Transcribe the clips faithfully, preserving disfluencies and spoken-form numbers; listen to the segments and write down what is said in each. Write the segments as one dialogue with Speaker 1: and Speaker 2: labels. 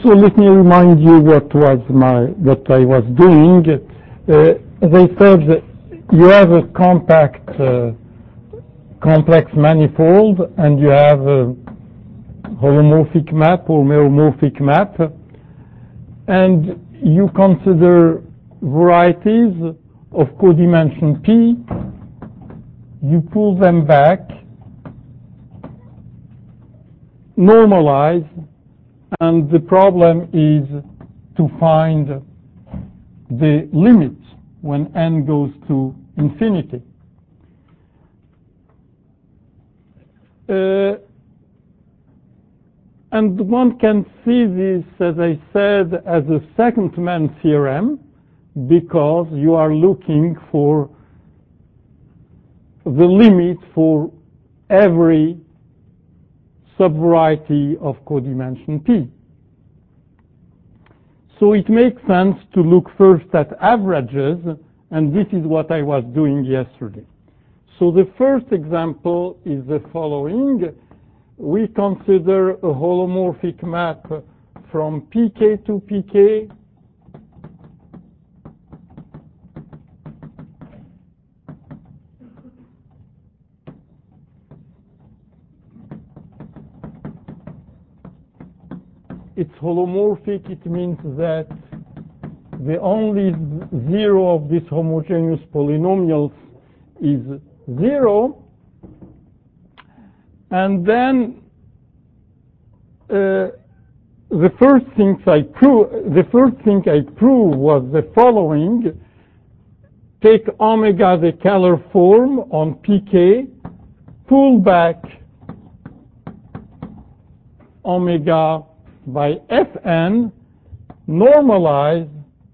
Speaker 1: So let me remind you what was my what I was doing. Uh, they said that you have a compact uh, complex manifold and you have a holomorphic map or meromorphic map, and you consider varieties of codimension P. You pull them back, normalize, and the problem is to find the limit when n goes to infinity. Uh, and one can see this, as I said, as a second-man theorem, because you are looking for the limit for every subvariety of codimension P. So it makes sense to look first at averages, and this is what I was doing yesterday. So the first example is the following. We consider a holomorphic map from P K to P K. It's holomorphic. It means that the only zero of these homogeneous polynomials is zero. And then uh, the first things I prove, the first thing I proved was the following: take omega, the Kähler form on P K, pull back omega by Fn, normalize,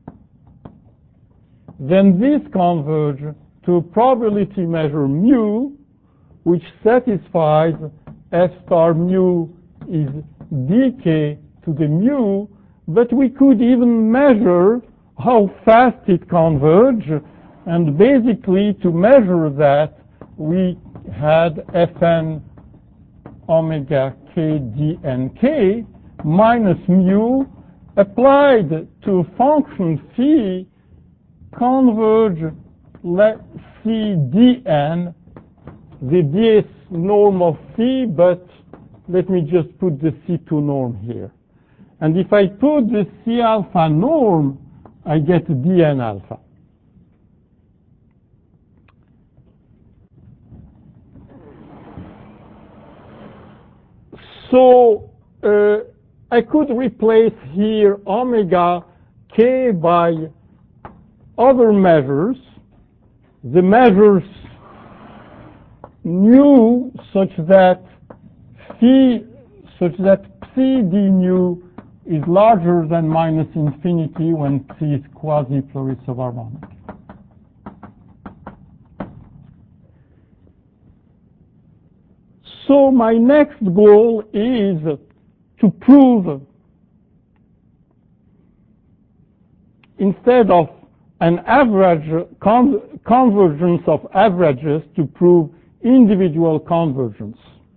Speaker 1: then this converge to a probability measure mu, which satisfies F star mu is dk to the mu, but we could even measure how fast it converges, and basically to measure that we had Fn omega k dnk minus mu applied to a function phi converge let C dn, the ds norm of phi, but let me just put the C two norm here. And if I put the C alpha norm, I get dn alpha. So uh, I could replace here omega k by other measures. The measures nu such that phi, such that psi d nu is larger than minus infinity when psi is quasi-Floris subharmonic. So my next goal is to prove, instead of an average con convergence of averages, to prove individual convergence.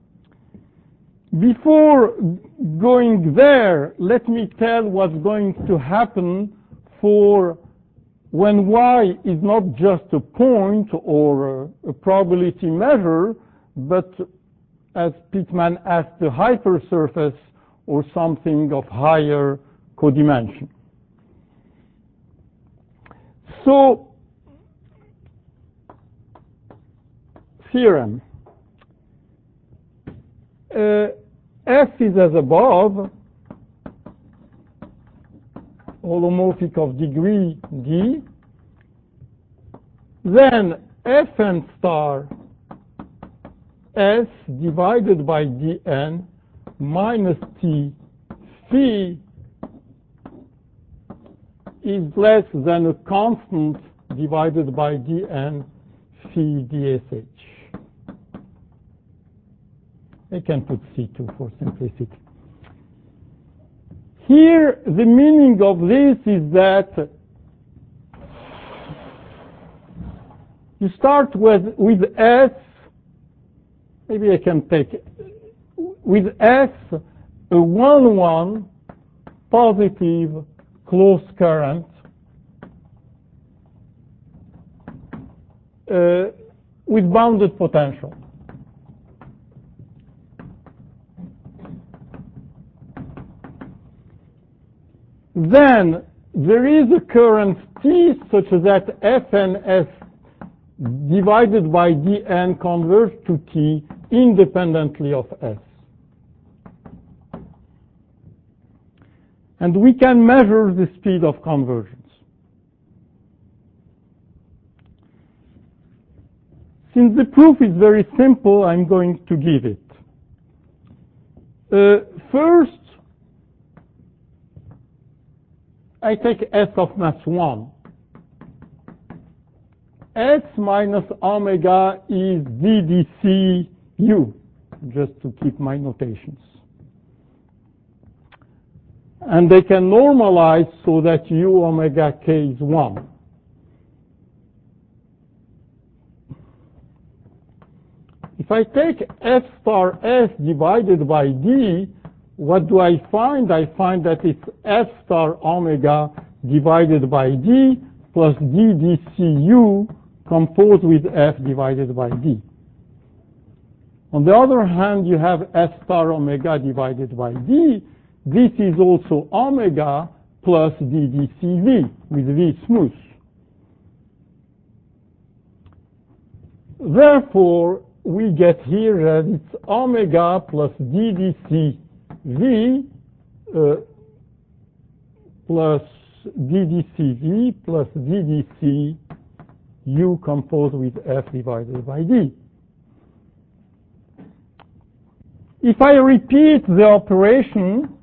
Speaker 1: Before going there, let me tell what's going to happen for when y is not just a point or a, a probability measure, but as Pitman asked, the hypersurface or something of higher codimension. So, theorem. Uh, F is as above, holomorphic of degree d. Then Fn star S divided by dn minus t phi is less than a constant divided by dn phi dsh. I can put C two for simplicity. Here, the meaning of this is that you start with, with S, maybe I can take, with S, a one one positive closed current uh, with bounded potential. Then there is a current T such that Fns divided by Dn converges to T independently of S. And we can measure the speed of convergence. Since the proof is very simple, I'm going to give it. Uh, first, I take S of mass one. S minus omega is d d c u, just to keep my notations. And they can normalize so that u omega k is one. If I take F star S divided by D, what do I find? I find that it's F star omega divided by D plus d d c u composed with F divided by D. On the other hand, you have F star omega divided by D. This is also omega plus d d c v, with V smooth. Therefore, we get here that it's omega plus d d c v uh, plus d d c v plus d d c u composed with F divided by D. If I repeat the operation,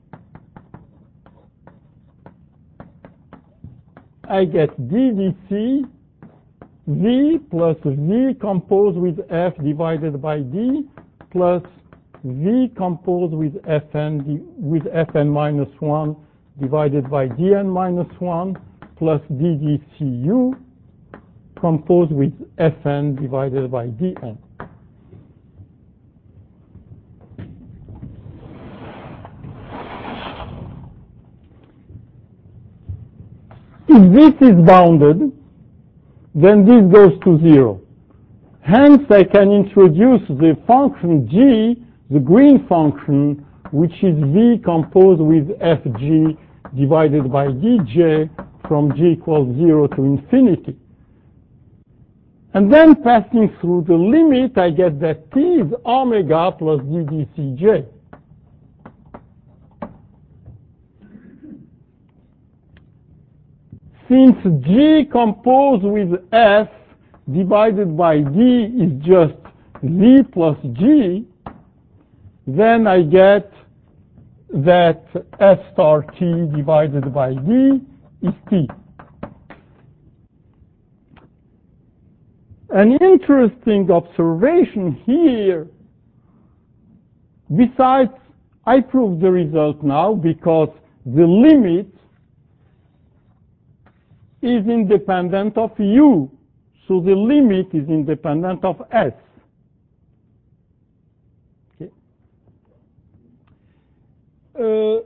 Speaker 1: I get d d c v plus v composed with F divided by D plus v composed with Fn with Fn minus one divided by Dn minus one plus d d c u composed with Fn divided by Dn. If this is bounded, then this goes to zero. Hence, I can introduce the function g, the green function, which is v composed with fg divided by dj from g equals zero to infinity. And then passing through the limit, I get that t is omega plus d d c j. Since g composed with f divided by d is just v plus g, then I get that S star t divided by d is t. An interesting observation here, besides, I prove the result now because the limit is independent of u, so the limit is independent of S. Okay. Uh,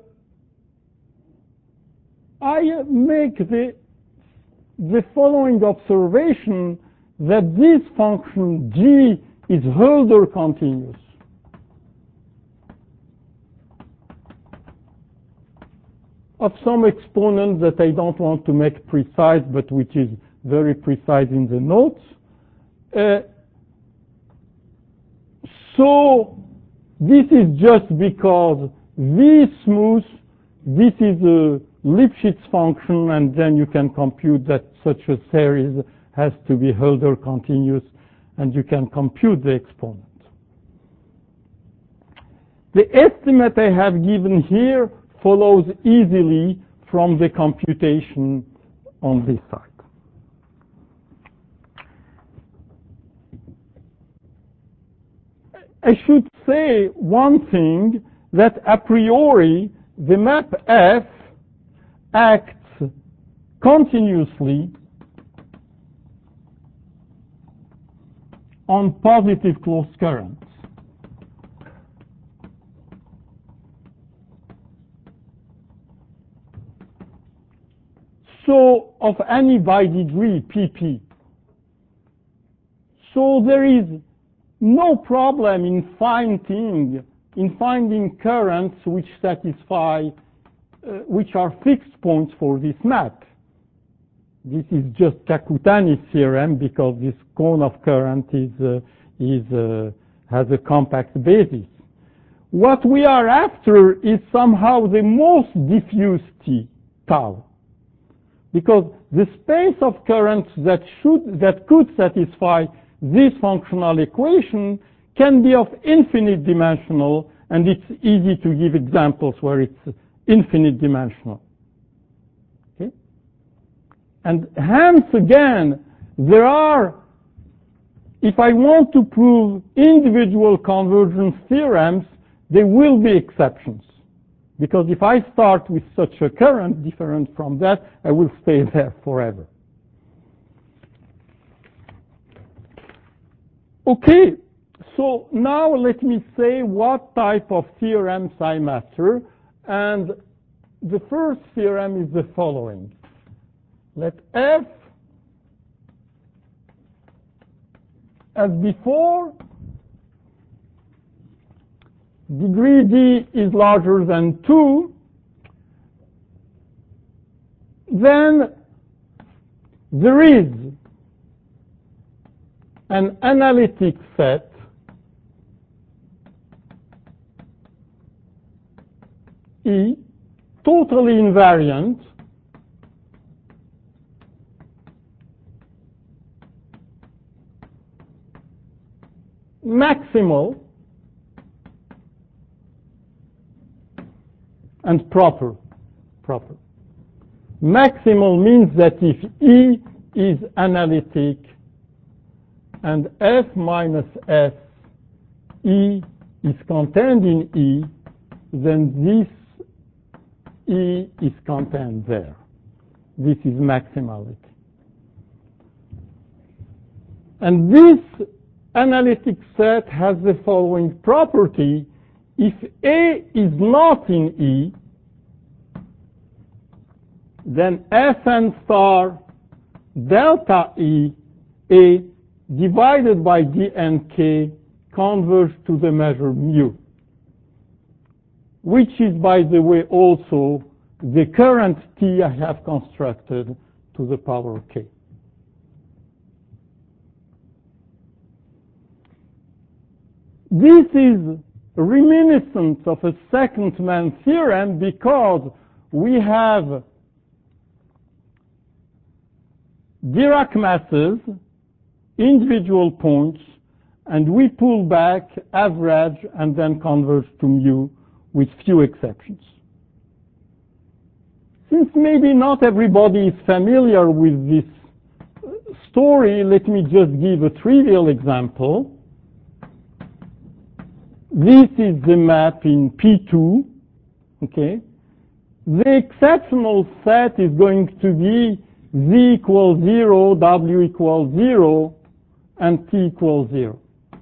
Speaker 1: I make the, the following observation that this function g is Hölder continuous. Of some exponent that I don't want to make precise, but which is very precise in the notes. Uh, so this is just because V smooth, this is a Lipschitz function, and then you can compute that such a series has to be Hölder continuous, and you can compute the exponent. The estimate I have given here follows easily from the computation on this side. I should say one thing, that a priori the map F acts continuously on positive closed currents. so of any by degree P P. So there is no problem in finding in finding currents which satisfy uh, which are fixed points for this map. This is just Kakutani's theorem because this cone of current is uh, is uh, has a compact basis. What we are after is somehow the most diffuse T, tau, because the space of currents that should that could satisfy this functional equation can be of infinite dimensional, and it's easy to give examples where it's infinite dimensional. Okay? And hence again, there are, if I want to prove individual convergence theorems, there will be exceptions. Because if I start with such a current different from that, I will stay there forever. Okay, so now let me say what type of theorems I'm after. And the first theorem is the following. Let F, as before, degree D is larger than two, then there is an analytic set E, totally invariant, maximal, and proper. Proper. Maximal means that if E is analytic and F minus S, E is contained in E, then this E is contained there. This is maximality. And this analytic set has the following property. If A is not in E, then Fn star delta E A divided by dnk converges to the measure mu, which is, by the way, also the current T I have constructed to the power k. This is reminiscent of a second-man theorem because we have Dirac masses, individual points, and we pull back, average, and then converge to mu with few exceptions. Since maybe not everybody is familiar with this story, let me just give a trivial example. This is the map in P two, okay? The exceptional set is going to be Z equals zero, W equals zero, and T equals zero.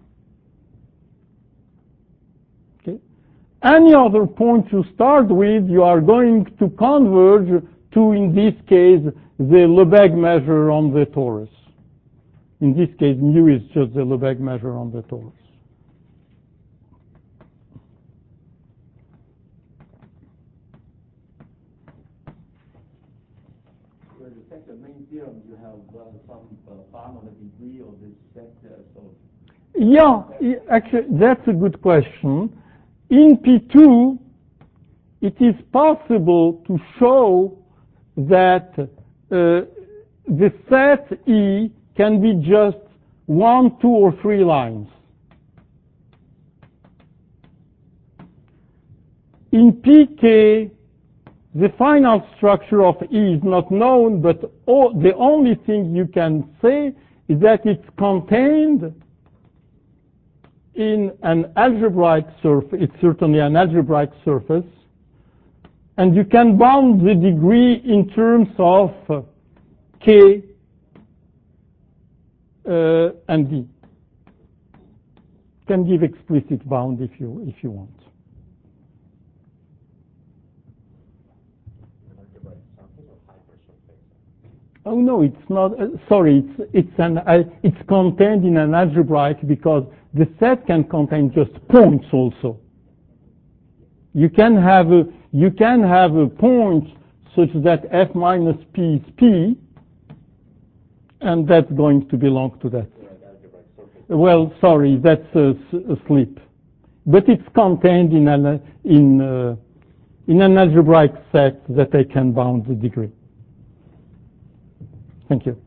Speaker 1: Okay? Any other point you start with, you are going to converge to, in this case, the Lebesgue measure on the torus. In this case, mu is just the Lebesgue measure on the torus.
Speaker 2: The main theorem, you have uh, some uh, form of the degree of this set. Uh, so
Speaker 1: yeah, actually, that's a good question. In P two, it is possible to show that uh, the set E can be just one, two, or three lines. In P K, the final structure of E is not known, but all, the only thing you can say is that it's contained in an algebraic surface. It's certainly an algebraic surface. And you can bound the degree in terms of uh, K uh, and D. You can give explicit bound if you, if you want. Oh no, it's not. Uh, sorry, it's it's an uh, it's contained in an algebraic because the set can contain just points also. You can have a you can have a point such that f minus p is p, and that's going to belong to that. Well, sorry, that's a, a slip, but it's contained in an in uh, in an algebraic set that I can bound the degree. Thank you.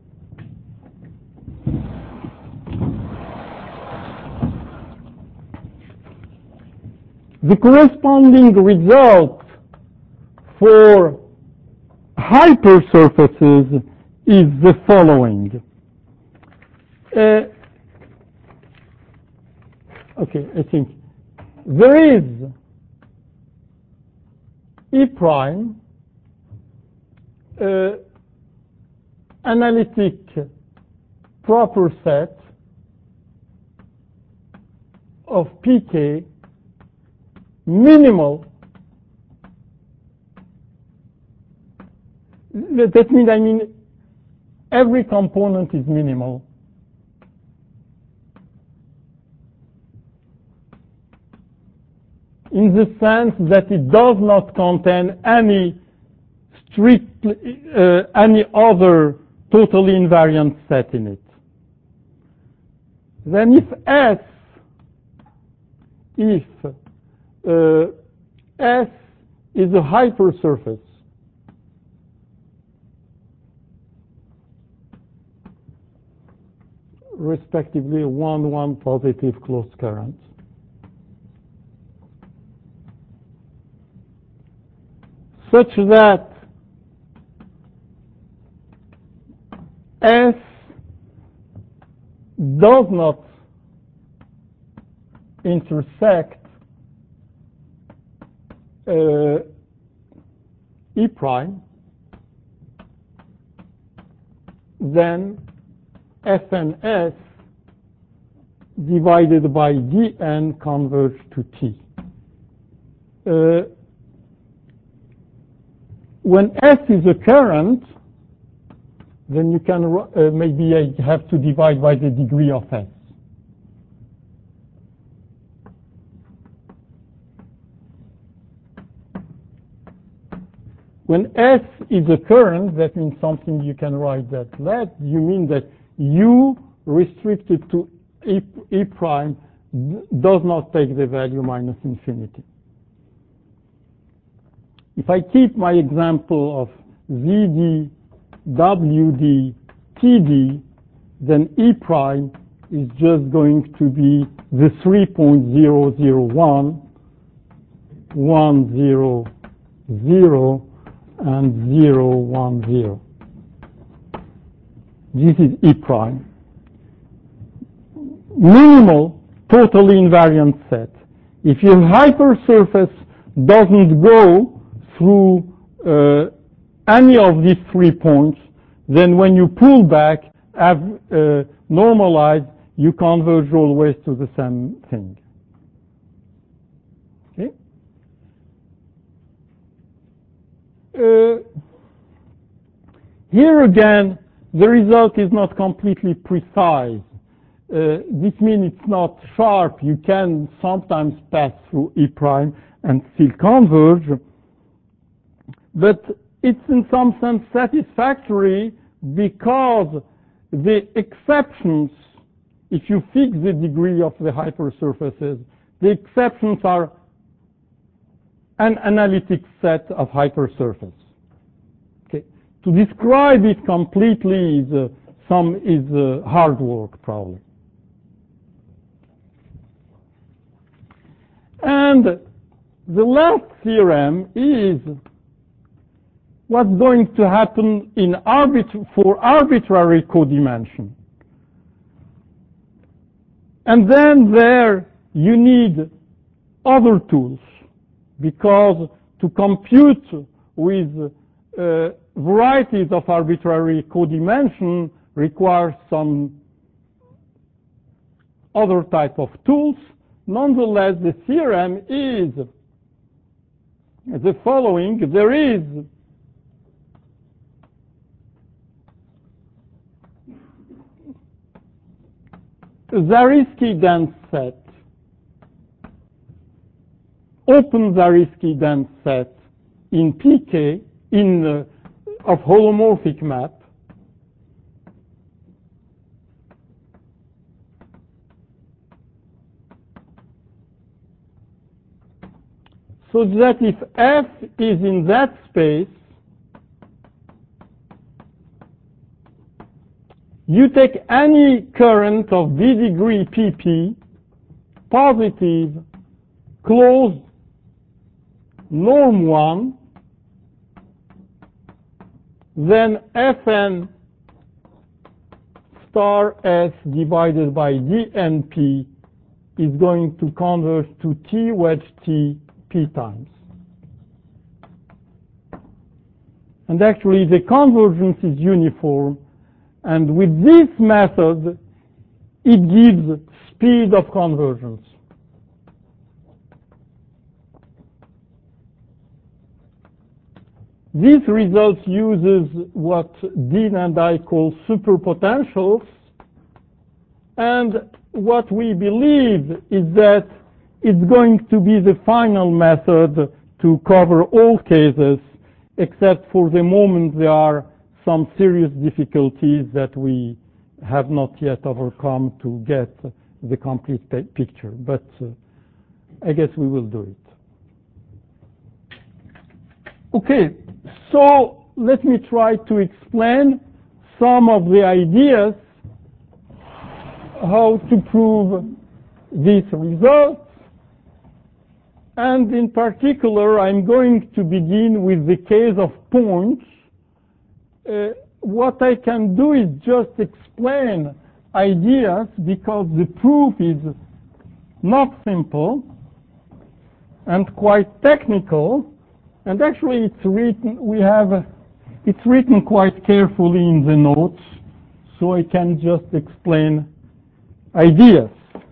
Speaker 1: The corresponding result for hypersurfaces is the following. Uh, okay, I think there is E prime uh, analytic proper set of P K minimal. That means, I mean, every component is minimal. In the sense that it does not contain any strict, uh, any other totally invariant set in it. Then if S, if uh, S is a hypersurface, respectively one, one positive closed current, such that S does not intersect uh, E prime, then F N S divided by D N converge to T. Uh, when S is a current, then you can uh, maybe I have to divide by the degree of S. When S is a current, that means something you can write that. That you mean that U restricted to E, e prime does not take the value minus infinity. If I keep my example of Z D, W D, T D, then E prime is just going to be the three point zero zero one, one zero zero, and zero one zero. This is E prime. Minimal totally invariant set. If your hypersurface doesn't go through uh, any of these three points, then when you pull back, have, uh, normalize, you converge always to the same thing. Okay? Uh, here again, the result is not completely precise. Uh, this means it's not sharp. You can sometimes pass through E prime and still converge, but it's in some sense satisfactory because the exceptions, if you fix the degree of the hypersurfaces, the exceptions are an analytic set of hypersurface. Okay. To describe it completely is uh, some is uh, hard work probably. And the last theorem is what's going to happen in arbit- for arbitrary codimension. And then there you need other tools, because to compute with uh, varieties of arbitrary codimension requires some other type of tools. Nonetheless, the theorem is the following. There is Zariski dense set, open Zariski dense set in P K, in uh, of holomorphic map, so that if F is in that space, you take any current of d degree P P, positive, closed, norm one, then Fn star S divided by dnp is going to converge to T wedge T P times. And actually the convergence is uniform, and with this method it gives speed of convergence. This result uses what Dean and I call superpotentials, and what we believe is that it's going to be the final method to cover all cases, except for the moment there are some serious difficulties that we have not yet overcome to get the complete picture. But uh, I guess we will do it. Okay, so let me try to explain some of the ideas how to prove these results. And in particular, I'm going to begin with the case of points. Uh, what I can do is just explain ideas, because the proof is not simple and quite technical. And actually, it's written, we have, it's written quite carefully in the notes, so I can just explain ideas.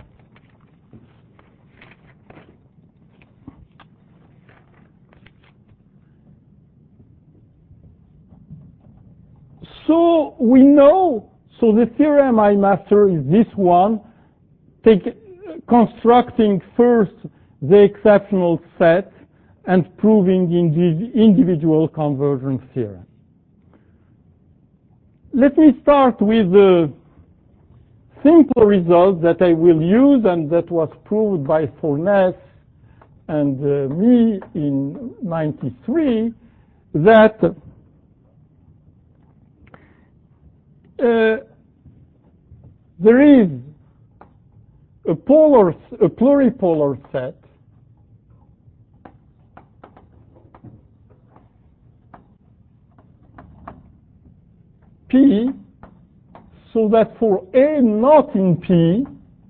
Speaker 1: So we know, so the theorem I master is this one, take, constructing first the exceptional set and proving the individual convergence theorem. Let me start with the simple result that I will use, and that was proved by Fornes and uh, me in ninety-three, that uh, there is a polar, a pluripolar set P, so that for A not in P,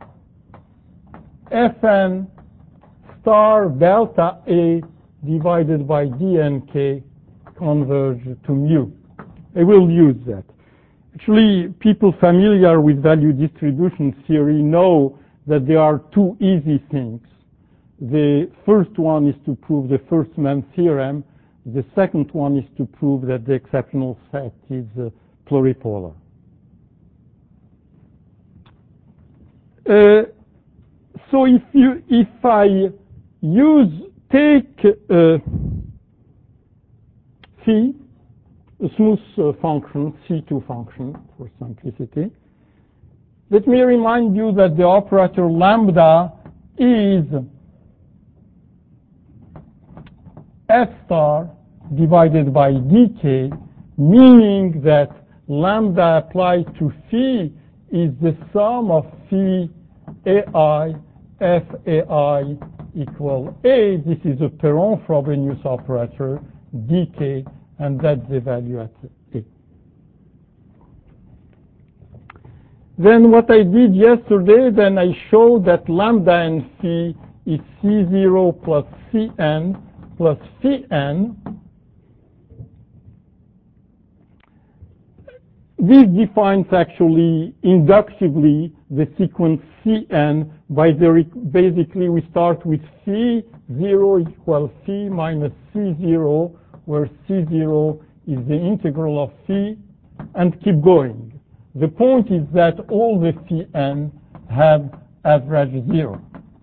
Speaker 1: Fn star delta A divided by dnk converge to mu. I will use that. Actually, people familiar with value distribution theory know that there are two easy things. The first one is to prove the first-man theorem. The second one is to prove that the exceptional set is uh, pluripolar. Uh, so if you, if I use, take uh, phi, a smooth uh, function, C two function for simplicity, let me remind you that the operator lambda is F star divided by dk, meaning that lambda applied to phi is the sum of phi ai, f ai equal a. This is a Perron-Frobenius operator, dk, and that's the value at a. Then what I did yesterday, then I showed that lambda and phi is C zero plus Cn plus phi n. This defines actually inductively the sequence Cn by the, basically we start with phi zero equals phi minus C zero, where C zero is the integral of phi, and keep going. The point is that all the Phi n have average zero.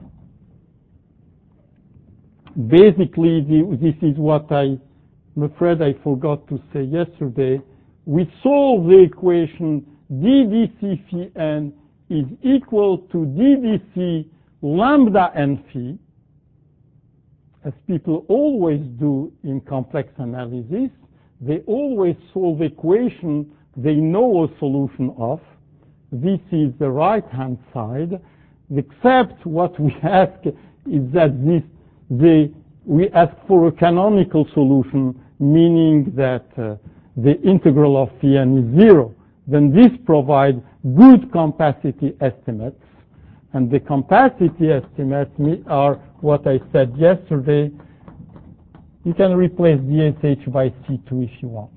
Speaker 1: Basically, the, this is what I, I'm afraid I forgot to say yesterday. We solve the equation d d c phi n is equal to d d c lambda n phi, as people always do in complex analysis. They always solve equation they know a solution of. This is the right-hand side, except what we ask is that this, they, we ask for a canonical solution, meaning that uh, the integral of phi n is zero. Then this provides good capacity estimates. And the capacity estimates are what I said yesterday. You can replace D S H by C two if you want.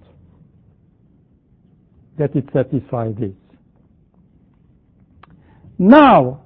Speaker 1: That it satisfies this. Now,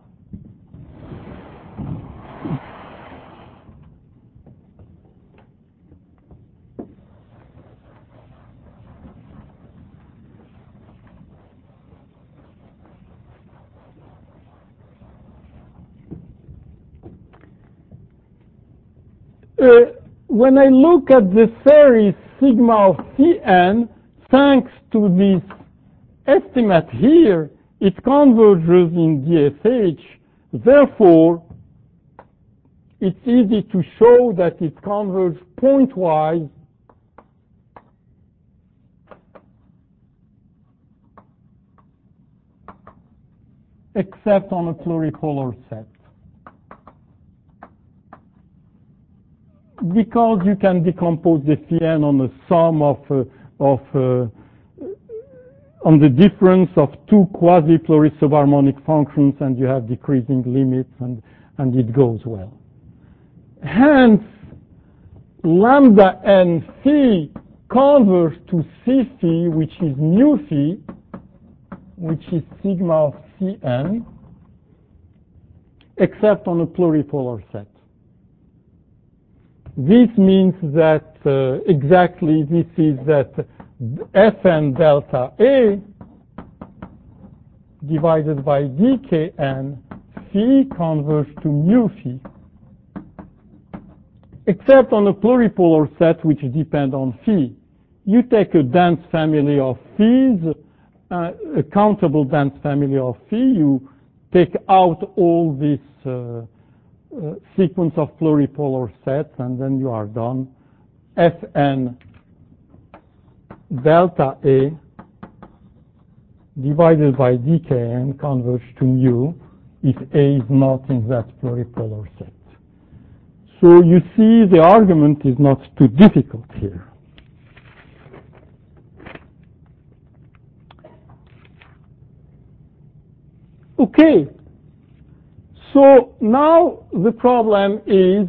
Speaker 1: Uh, when I look at the series sigma of phi n, thanks to this estimate here, it converges in D S H. Therefore, it's easy to show that it converges pointwise except on a pluripolar set. Because you can decompose the phi n on the sum of, uh, of uh, on the difference of two quasi-Floris subharmonic functions, and you have decreasing limits, and, and it goes well. Hence, lambda n phi converges to C phi, which is mu phi, which is sigma of C n, except on a pluripolar set. This means that uh, exactly this is that Fn delta A divided by dkn phi converges to mu phi, except on a pluripolar set which depend on phi. You take a dense family of phis, uh, a countable dense family of phi, you take out all this uh, Uh, sequence of pluripolar sets, and then you are done. Fn delta A divided by dkn converges to mu if A is not in that pluripolar set. So you see the argument is not too difficult here. Okay. So now the problem is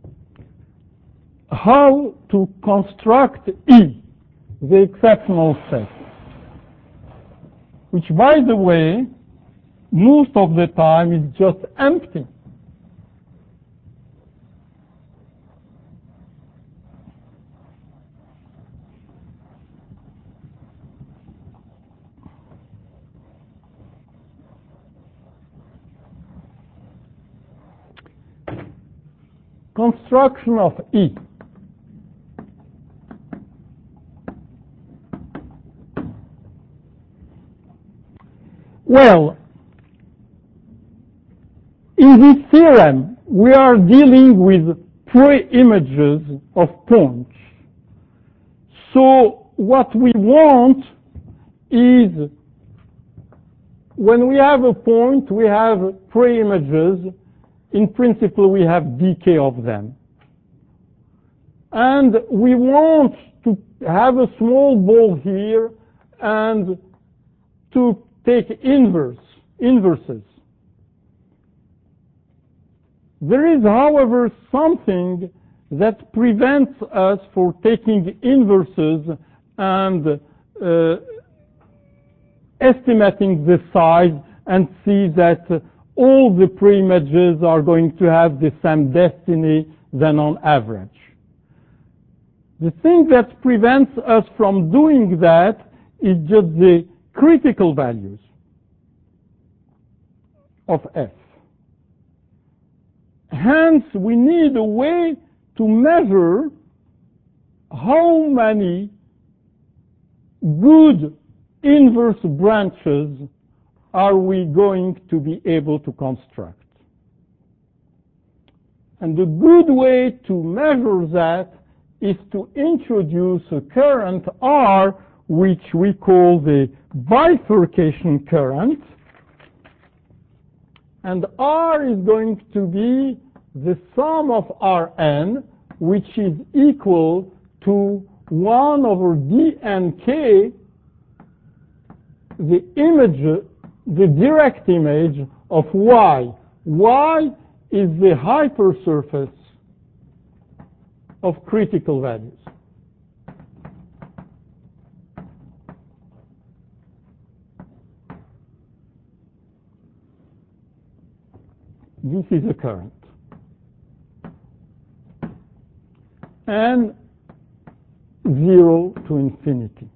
Speaker 1: how to construct E, the exceptional set, which, by the way, most of the time is just empty. Construction of E. Well, in this theorem, we are dealing with pre-images of points. So what we want is, when we have a point, we have pre-images. In principle, we have decay of them. And we want to have a small ball here and to take inverse, inverses. There is, however, something that prevents us from taking inverses and uh, estimating the size and see that uh, all the pre-images are going to have the same destiny than on average. The thing that prevents us from doing that is just the critical values. of F. Hence, we need a way to measure how many good inverse branches are we going to be able to construct. And the good way to measure that is to introduce a current R, which we call the bifurcation current. And R is going to be the sum of Rn, which is equal to one over dnk, the image, the direct image of Y. Y is the hypersurface of critical values. This is a current. And zero to infinity.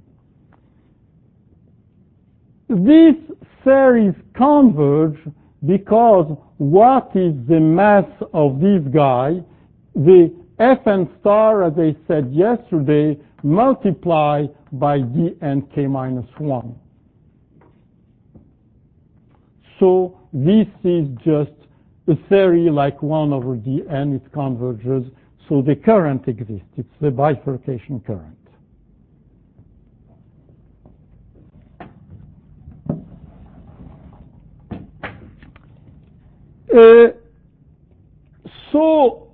Speaker 1: These series converge because what is the mass of this guy? The Fn star, as I said yesterday, multiplied by dnk minus one. So this is just a series like one over dn, it converges, so the current exists. It's the bifurcation current. Uh, so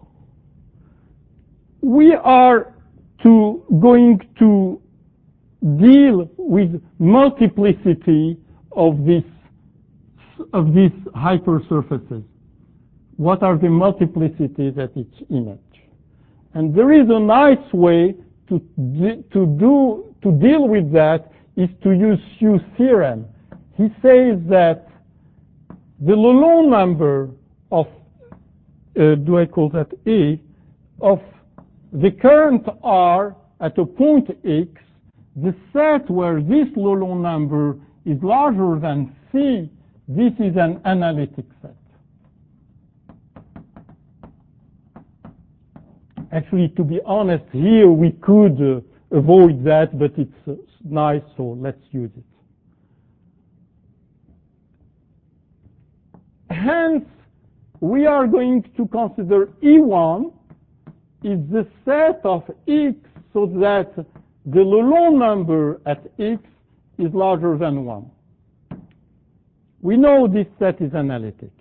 Speaker 1: we are to going to deal with multiplicity of this of these hypersurfaces. What are the multiplicities at each image? And there is a nice way to to do to deal with that is to use Hughes' theorem. He says that the Lelong number of uh, do I call that A of the current R at a point X, the set where this Lelong number is larger than C, this is an analytic set. Actually, to be honest, here we could uh, avoid that, but it's uh, nice, so let's use it. Hence, we are going to consider E one is the set of X so that the Lelong number at X is larger than one. We know this set is analytic.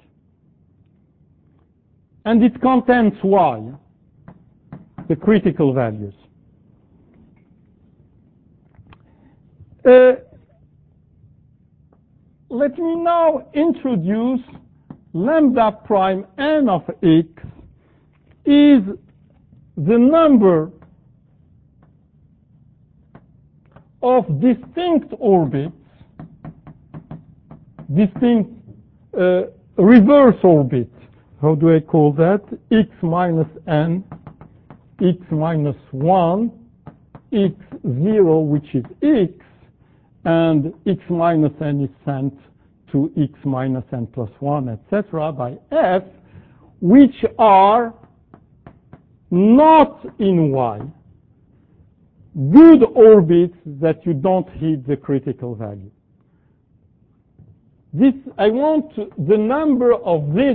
Speaker 1: And it contains Y, the critical values. Uh, let me now introduce lambda prime n of X is the number of distinct orbits, distinct uh, reverse orbits. How do I call that? X minus n, X minus one, X zero, which is X, and X minus n is sent to X minus n plus one, et cetera, by F, which are not in Y. Good orbits that you don't hit the critical value. This, I want the number of this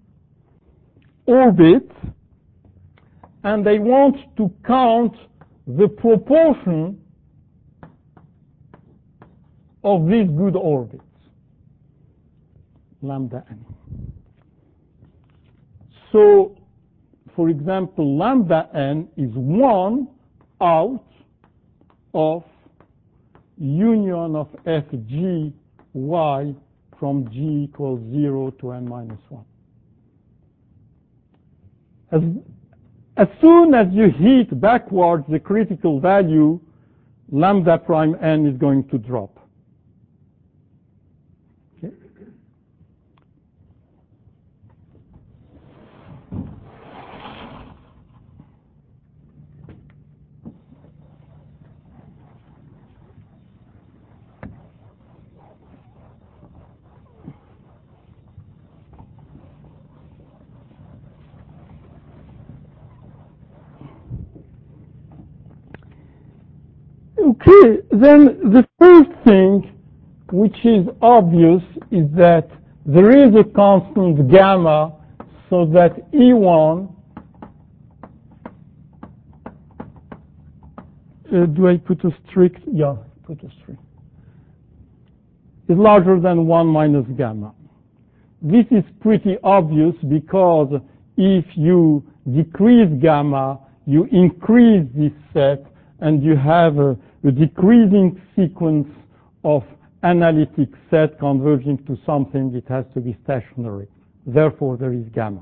Speaker 1: orbit, and I want to count the proportion of these good orbits, lambda n. So, for example, lambda n is one out of union of f g y from g equals zero to n minus one. As, as soon as you hit backwards the critical value, lambda prime n is going to drop. Okay? Okay, then the first thing which is obvious is that there is a constant gamma, so that E one, uh, do I put a strict, yeah, put a strict, is larger than one minus gamma. This is pretty obvious because if you decrease gamma, you increase this set, and you have a, a decreasing sequence of analytic set converging to something. It has to be stationary. Therefore, there is gamma.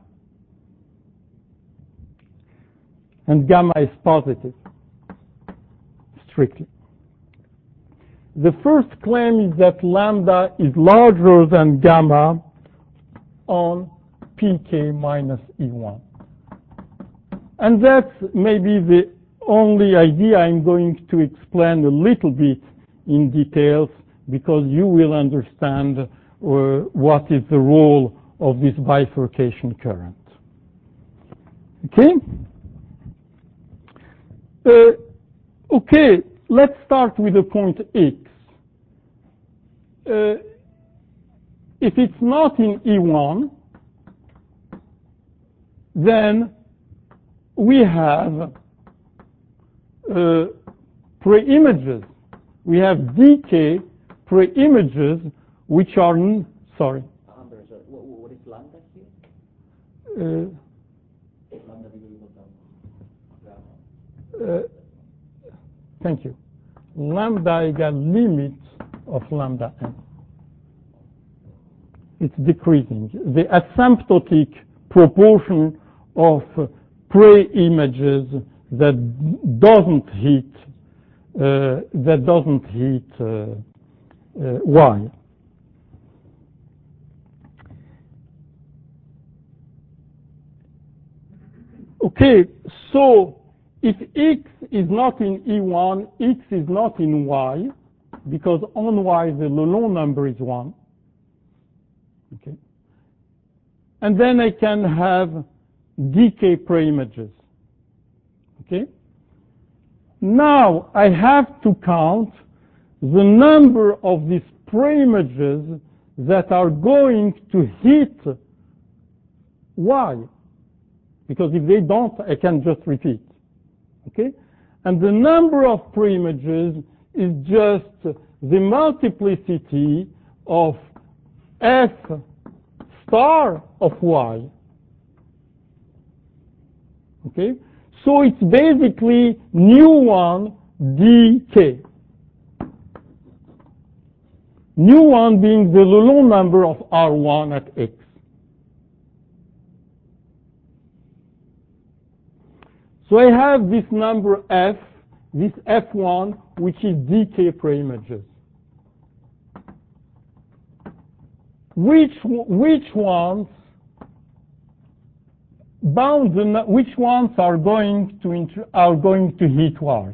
Speaker 1: And gamma is positive, strictly. The first claim is that lambda is larger than gamma on pk minus E one. And that's maybe the only idea I'm going to explain a little bit in details, because you will understand uh, what is the role of this bifurcation current. Okay? Uh, okay, let's start with the point X. Uh, if it's not in E one, then we have uh, pre-images. We have decay pre-images which are, n sorry.
Speaker 2: I'm very sorry. What, what is lambda here?
Speaker 1: Uh,
Speaker 2: Lambda equal to
Speaker 1: uh, thank you. Lambda equal limit of lambda n. It's decreasing. The asymptotic proportion of uh, pre-images that doesn't hit uh, that doesn't hit uh, uh, Y. Okay, so if X is not in E one, X is not in Y, because on Y the Lalonde number is one. Okay, and then I can have decay pre-images. Okay? Now I have to count the number of these pre-images that are going to hit Y. Because if they don't, I can just repeat. Okay? And the number of pre-images is just the multiplicity of F star of Y. Okay? So it's basically nu one dk. Nu one being the Lalonde number of R one at X. So I have this number F, this F one, which is decay pre-images. Which, which ones bound the, which ones are going to inter, are going to hit Y?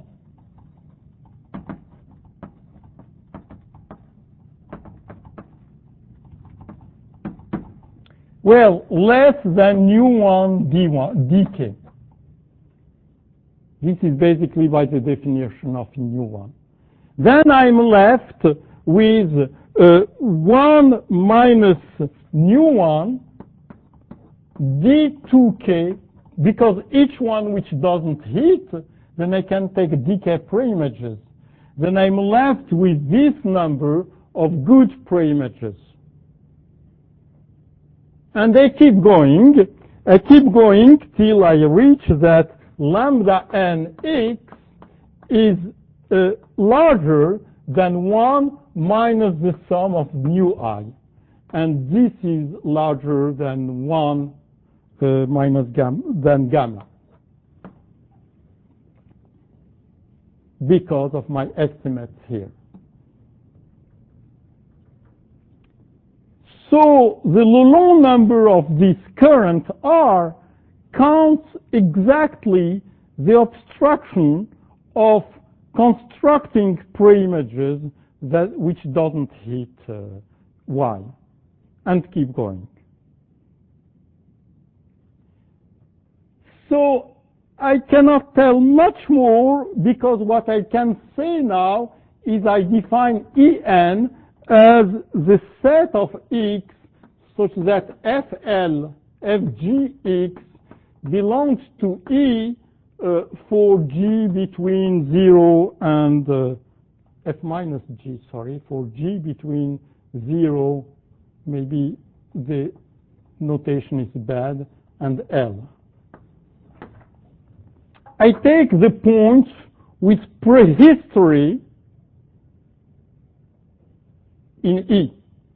Speaker 1: Well, less than nu one d one dk. This is basically by the definition of nu one. Then I'm left with uh, one minus nu one d two k, because each one which doesn't hit, then I can take decay pre-images. Then I'm left with this number of good pre-images. And I keep going, I keep going till I reach that lambda n x is uh, larger than one minus the sum of mu I. And this is larger than one Uh, minus gamma, than gamma, because of my estimates here. So the Lalonde number of this current R counts exactly the obstruction of constructing pre-images that which doesn't hit uh, Y, and keep going. So I cannot tell much more because what I can say now is I define En as the set of X such that Fl, Fgx belongs to E uh, for G between zero and uh, F minus G, sorry, for G between zero, maybe the notation is bad, and L. I take the points with prehistory in E.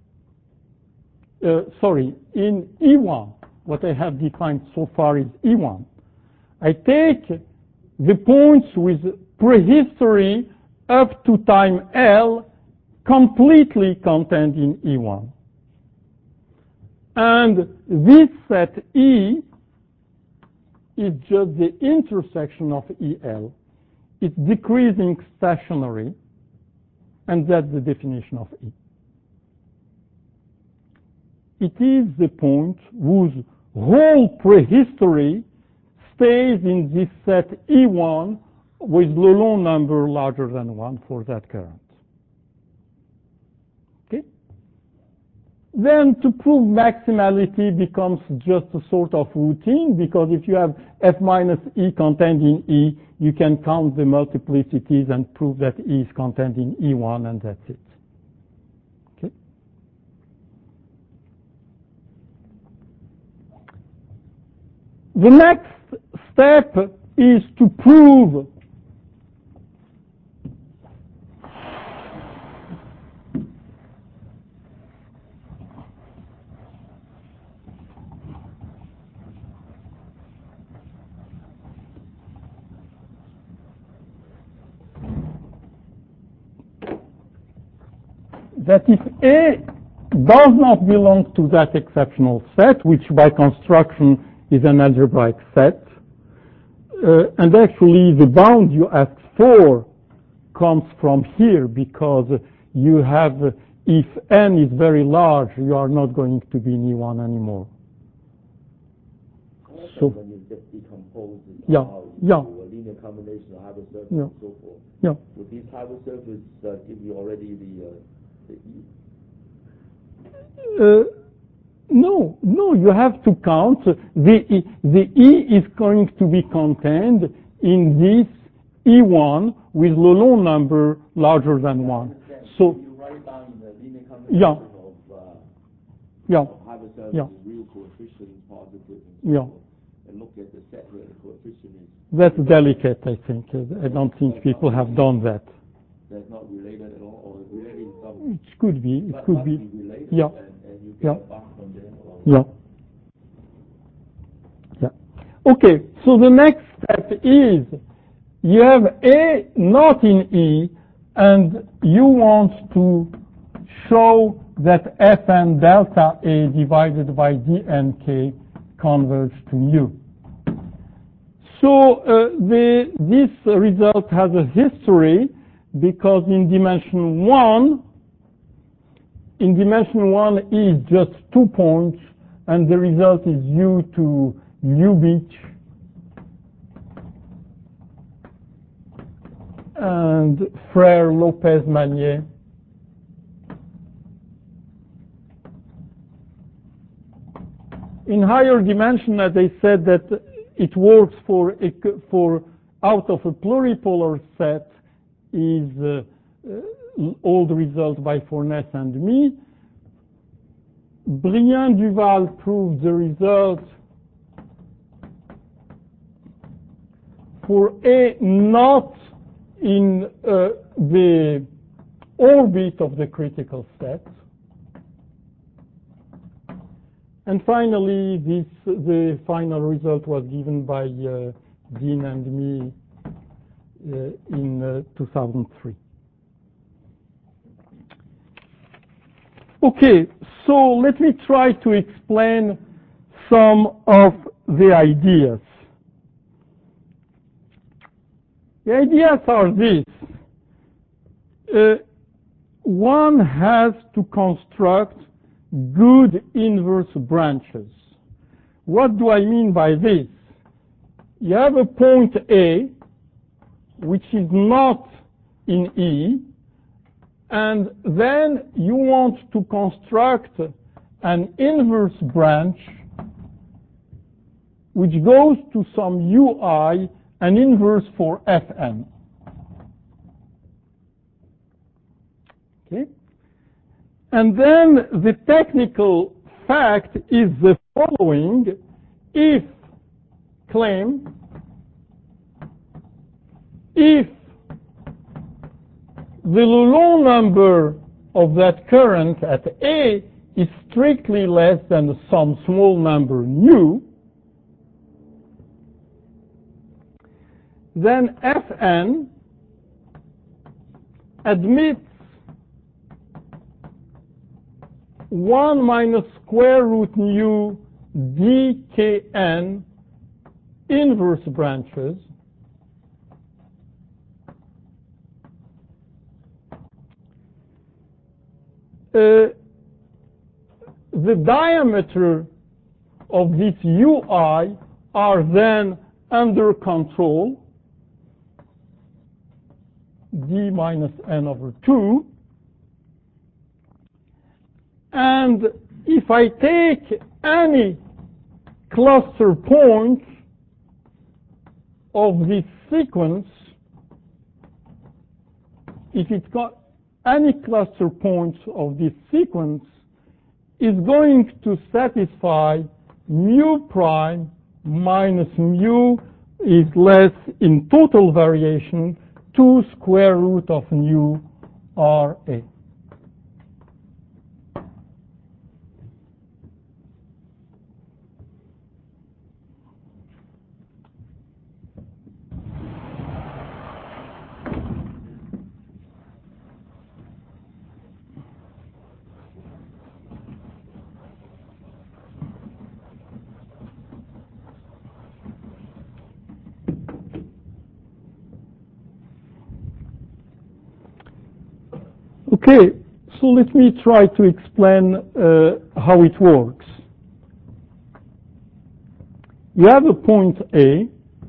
Speaker 1: Uh, sorry, in E one. What I have defined so far is E one. I take the points with prehistory up to time L completely contained in E one. And this set E is just the intersection of E L. It's decreasing stationary, and that's the definition of E. It is the point whose whole prehistory stays in this set E one with Lalonde number larger than one for that current. Okay? Then to prove maximality becomes just a sort of routine, because if you have F minus E contained in E, you can count the multiplicities and prove that E is contained in E one, and that's it. Okay? The next step is to prove that if A does not belong to that exceptional set, which by construction is an algebraic set, uh, and actually the bound you ask for comes from here, because you have, uh, if n is very large, you are not going to be in E one anymore.
Speaker 2: So when you just decompose it
Speaker 1: yeah,
Speaker 2: out
Speaker 1: yeah.
Speaker 2: into a linear combination of hypersurface
Speaker 1: Yeah.
Speaker 2: and so forth,
Speaker 1: Yeah.
Speaker 2: would these hypersurface uh, give you already the, uh, the E?
Speaker 1: Uh, no, no, you have to count. The E, the E is going to be contained in this E one with Lalonde number larger than one. So
Speaker 2: you write down the linear combination
Speaker 1: yeah.
Speaker 2: of, uh,
Speaker 1: yeah.
Speaker 2: of hypersurface
Speaker 1: Yeah.
Speaker 2: with real coefficients, positive, and so
Speaker 1: Yeah.
Speaker 2: forth, and look at the set where the coefficient is.
Speaker 1: That's delicate, I think. I don't think people have done that.
Speaker 2: That's not related at all, or related in some.
Speaker 1: It could be. It
Speaker 2: But
Speaker 1: could
Speaker 2: must
Speaker 1: be.
Speaker 2: be related,
Speaker 1: Yeah.
Speaker 2: and, and you get
Speaker 1: Yeah.
Speaker 2: a bump from there. Or
Speaker 1: Yeah. Yeah. Okay, so the next step is you have A not in E, and you want to show that Fn delta A divided by dnk converge to mu. So uh, the, this result has a history, because in dimension one, in dimension one E is just two points, and the result is due to Lubitsch and Frère Lopez-Magnier. In higher dimension, as I said, that it works for, a, for out of a pluripolar set is uh, uh, all the result by Fornès and me. Brien-Duval proved the result for A not in uh, the orbit of the critical set. And finally, this, the final result was given by uh, Dean and me uh, in uh, two thousand three. Okay, so let me try to explain some of the ideas. The ideas are these. Uh, one has to construct good inverse branches. What do I mean by this? you have a point A, which is not in E, and then you want to construct an inverse branch which goes to some ui, an inverse for Fn. Okay? And then the technical fact is the following. If claim, if the Laurent number of that current at A is strictly less than some small number nu, then Fn admits one minus square root nu dkn inverse branches uh, the diameter of this ui are then under control, d minus n over two. And if I take any cluster point of this sequence, if it's got any cluster points of this sequence, is going to satisfy mu prime minus mu is less in total variation two square root of nu R A. Okay, so let me try to explain uh, how it works. You have a point A,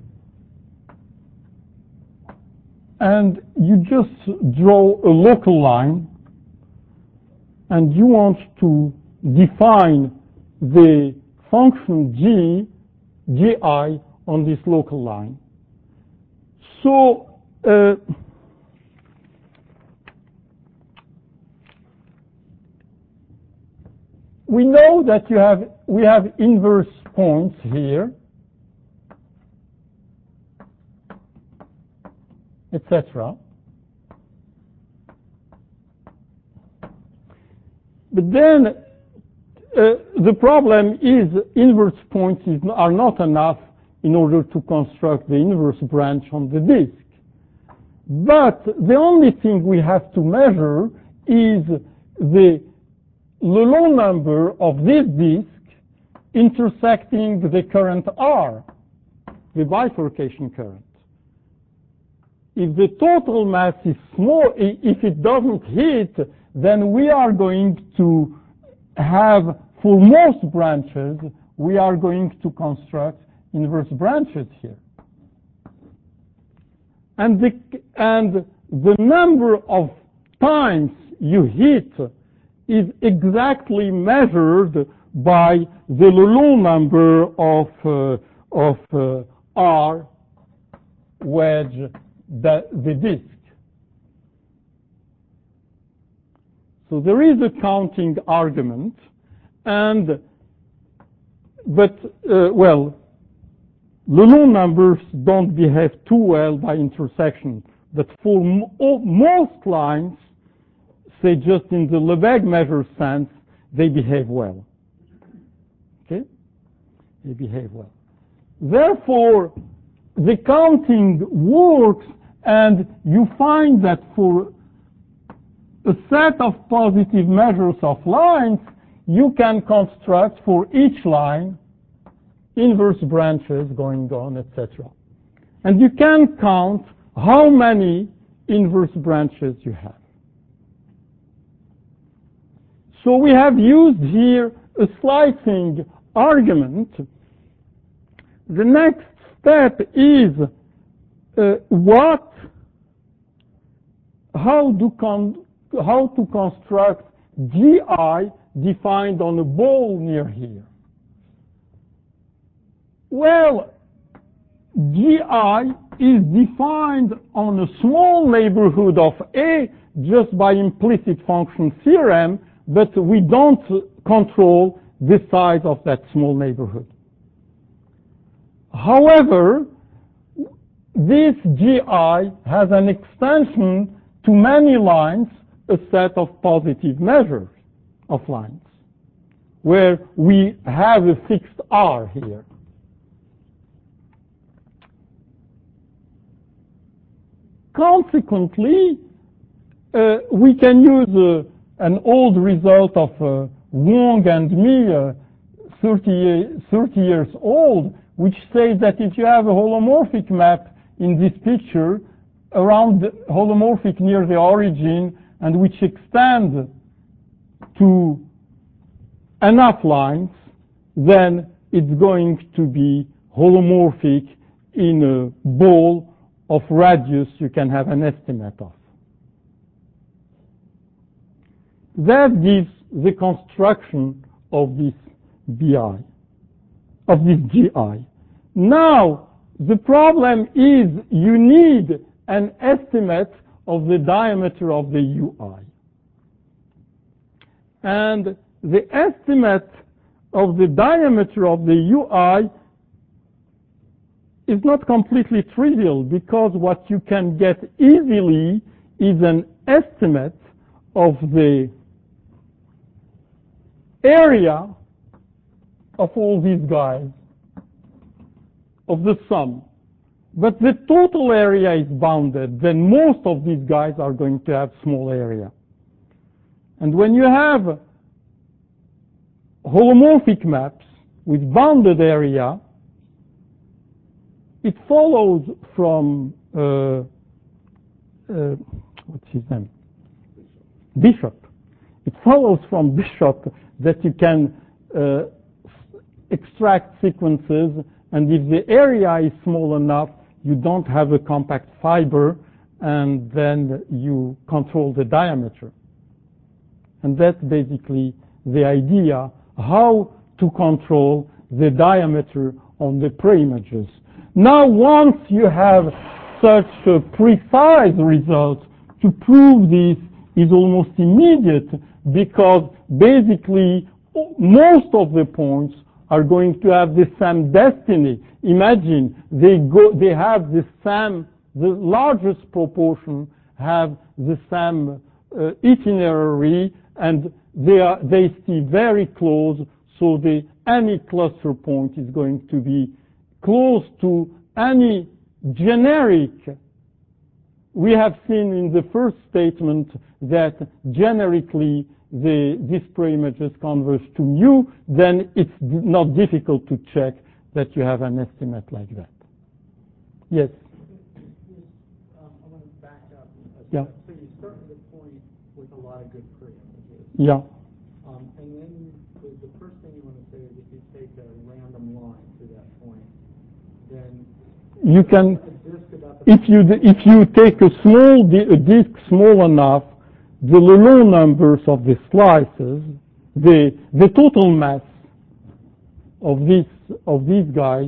Speaker 1: and you just draw a local line, and you want to define the function g, gi on this local line. So, uh, we know that you have, we have inverse points here, et cetera. But then uh, the problem is inverse points is, are not enough in order to construct the inverse branch on the disk. But the only thing we have to measure is the Laurent number of this disk intersecting the current R, the bifurcation current. If the total mass is small, if it doesn't hit, then we are going to have, for most branches, we are going to construct inverse branches here. And the, and the number of times you hit is exactly measured by the Laurent number of, uh, of uh, R wedge the, the disk. So there is a counting argument, and but uh, well, Laurent numbers don't behave too well by intersection, but for m most lines, say just in the Lebesgue measure sense, they behave well. Okay? They behave well. Therefore, the counting works, and you find that for a set of positive measures of lines, you can construct for each line inverse branches going on, et cetera. And you can count how many inverse branches you have. So we have used here a slicing argument. The next step is uh, what, how, do con how to construct G I defined on a ball near here. Well, G I is defined on a small neighborhood of A just by implicit function theorem, but we don't control the size of that small neighborhood. However, this G I has an extension to many lines, a set of positive measures of lines, where we have a fixed R here. Consequently, uh, we can use uh, an old result of uh, Wong and me, uh, thirty, thirty years old, which says that if you have a holomorphic map in this picture around the holomorphic near the origin and which extend to enough lines, then it's going to be holomorphic in a ball of radius you can have an estimate of. That gives the construction of this B I, of this G I. Now, the problem is you need an estimate of the diameter of the U I. And the estimate of the diameter of the U I is not completely trivial, because what you can get easily is an estimate of the area of all these guys, of the sum. But the total area is bounded, then most of these guys are going to have small area. And when you have holomorphic maps with bounded area, it follows from, uh, uh, what's his name? Bishop. It follows from Bishop that you can uh, extract sequences, and if the area is small enough, you don't have a compact fiber, and then you control the diameter. And that's basically the idea, how to control the diameter on the preimages. Now, once you have such a precise result, to prove this is almost immediate, because basically most of the points are going to have the same destiny. Imagine they go, they have the same, the largest proportion have the same uh, itinerary, and they are they stay very close. So the any cluster point is going to be close to any generic. We have seen in the first statement that generically the, this preimages converge to mu, then it's not difficult to check that you have an estimate like that. Yes?
Speaker 3: Um, I want to back up.
Speaker 1: Yeah.
Speaker 3: So you start with a point with a lot of good preimages.
Speaker 1: Yeah.
Speaker 3: Um, and then the, the first thing you want to say is if you take a random line to that point, then
Speaker 1: you can, if you if you take a small a disk small enough, the Lelon numbers of the slices, the the total mass of this of these guys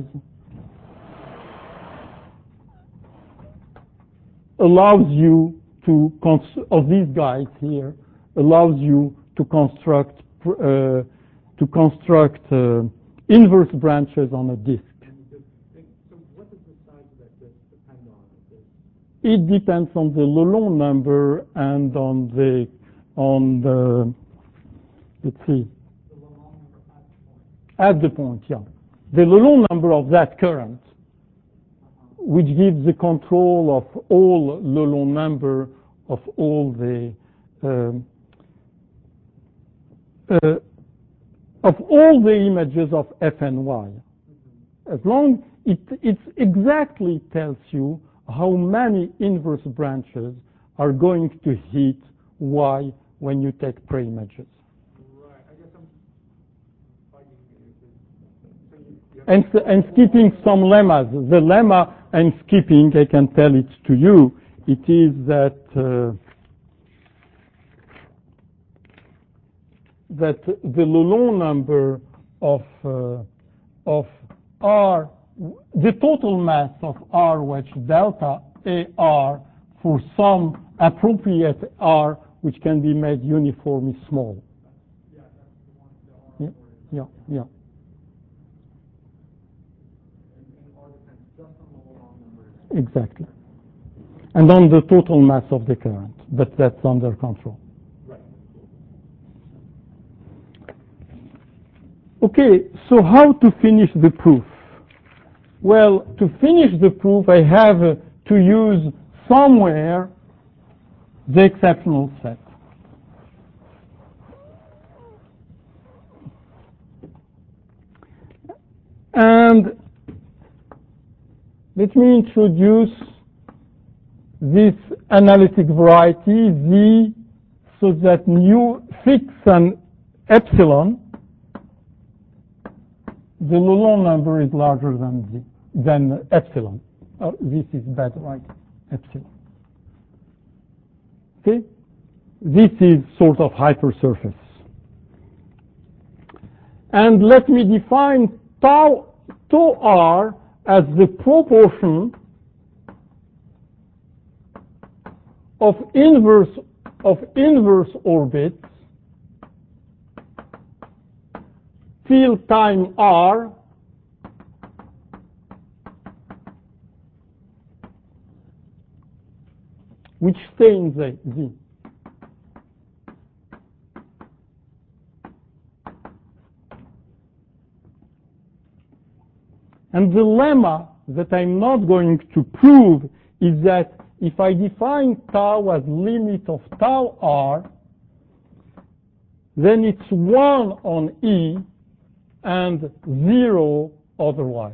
Speaker 1: allows you to cons- of these guys here allows you to construct uh, to construct uh, inverse branches on a disk. It depends on the Lelon number and on the, on the, let's see.
Speaker 3: The Lelon number
Speaker 1: at the point. At the point, yeah. The Lelon number of that current, uh-huh. which gives the control of all Lelon number of all the, um, uh, of all the images of F and Y. Mm-hmm. As long it, it exactly tells you how many inverse branches are going to hit Y when you take preimages.
Speaker 3: Right. I guess I'm fighting you. So you, you
Speaker 1: and, and skipping some lemmas. The lemma I'm skipping, I can tell it to you, it is that uh, that the Laurent number of uh, of R, the total mass of R, which delta A R for some appropriate R, which can be made uniformly small.
Speaker 3: Yeah, that's the one, the R
Speaker 1: Yeah, yeah, yeah.
Speaker 3: And, and R depends just on the Laurent number.
Speaker 1: Exactly. And on the total mass of the current, but that's under control.
Speaker 3: Right.
Speaker 1: Okay, so how to finish the proof? Well, to finish the proof, I have uh, to use somewhere the exceptional set. And let me introduce this analytic variety, Z, so that mu fix and epsilon, the Laurent number is larger than Z, than epsilon. Oh, this is bad, right? Epsilon. Okay? This is sort of hypersurface. And let me define tau, tau R as the proportion of inverse of inverse orbits till time R which stay in Z. Z. And the lemma that I'm not going to prove is that if I define tau as limit of tau R, then it's one on E and zero otherwise.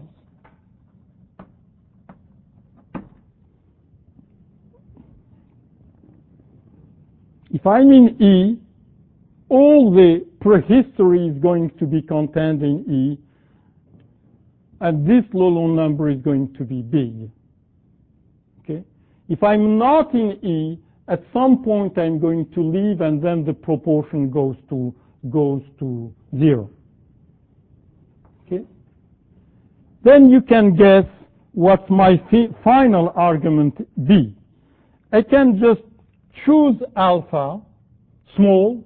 Speaker 1: If I'm in E, all the prehistory is going to be contained in E, and this Laurent number is going to be big. Okay? If I'm not in E, at some point I'm going to leave, and then the proportion goes to goes to zero. Okay? Then you can guess what my fi final argument be. I can just choose alpha small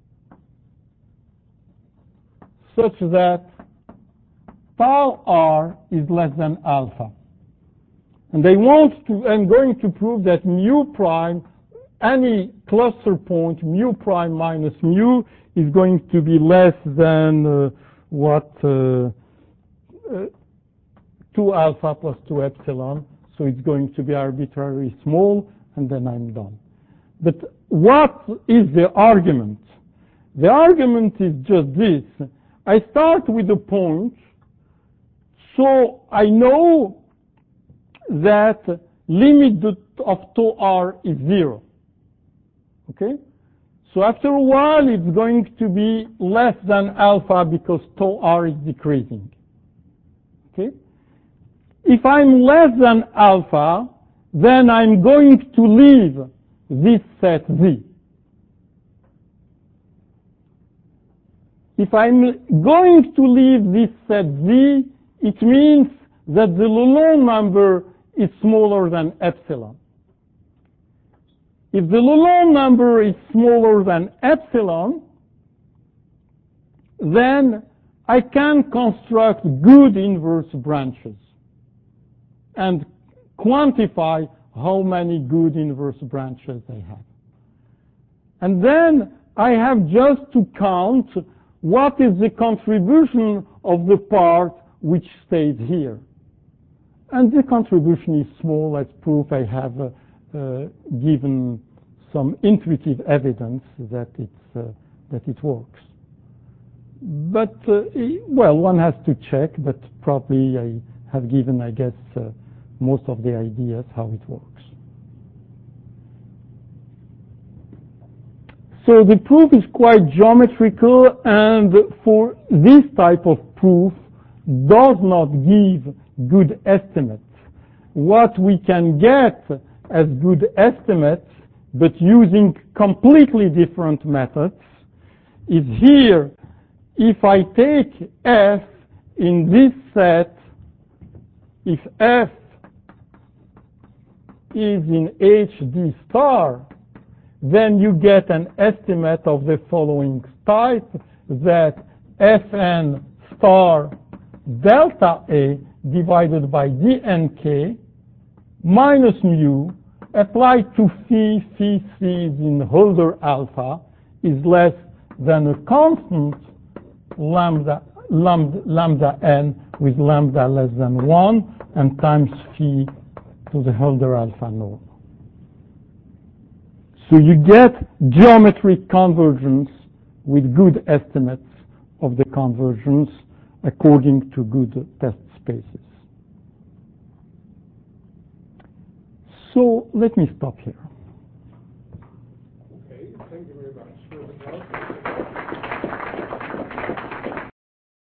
Speaker 1: such that tau R is less than alpha. And I want to, I'm going to prove that mu prime, any cluster point, mu prime minus mu, is going to be less than uh, what, uh, uh, two alpha plus two epsilon. So it's going to be arbitrarily small, and then I'm done. But what is the argument? The argument is just this. I start with a point, so I know that limit of tau R is zero. Okay? So after a while, it's going to be less than alpha because tau R is decreasing. Okay? If I'm less than alpha, then I'm going to leave this set Z. If I'm going to leave this set Z, it means that the Laurent number is smaller than epsilon. If the Laurent number is smaller than epsilon, then I can construct good inverse branches and quantify how many good inverse branches I have. And then I have just to count what is the contribution of the part which stays here. And the contribution is small. As proof, I have uh, uh, given some intuitive evidence that, it's, uh, that it works. But, uh, well, one has to check, but probably I have given, I guess, uh, most of the ideas how it works. So the proof is quite geometrical, and for this type of proof, does not give good estimates. What we can get as good estimates, but using completely different methods, is here, if I take F in this set, if F is in H D star, then you get an estimate of the following type, that Fn star delta A divided by D N K minus mu applied to phi, phi c is in Hölder alpha, is less than a constant lambda, lambda, lambda n with lambda less than one and times phi to the Hölder alpha norm. So you get geometric convergence with good estimates of the convergence according to good test spaces. So let me stop here.
Speaker 3: Okay, thank you very much.